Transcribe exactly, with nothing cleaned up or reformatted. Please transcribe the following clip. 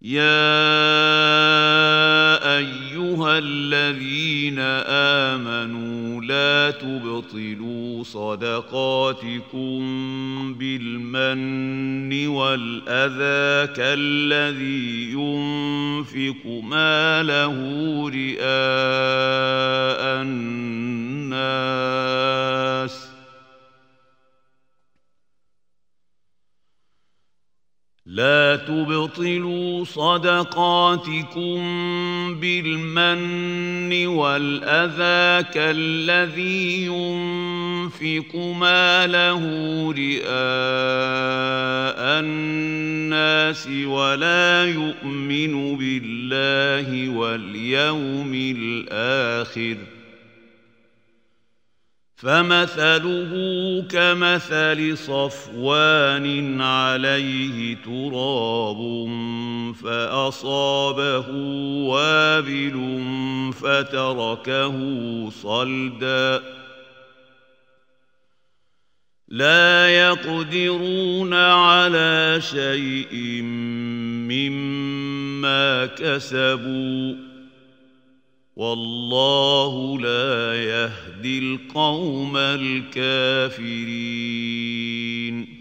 يا أيها الذين آمنوا لا تبطلوا صدقاتكم بالمن والأذى كالذي ينفق ماله رئاء الناس لا تبطلوا صدقاتكم بالمن والأذى كالذي ينفق ماله رئاء الناس ولا يؤمن بالله واليوم الآخر فمثله كمثل صفوان عليه تراب فأصابه وابل فتركه صلدا لا يقدرون على شيء مما كسبوا والله لا يهدي القوم الكافرين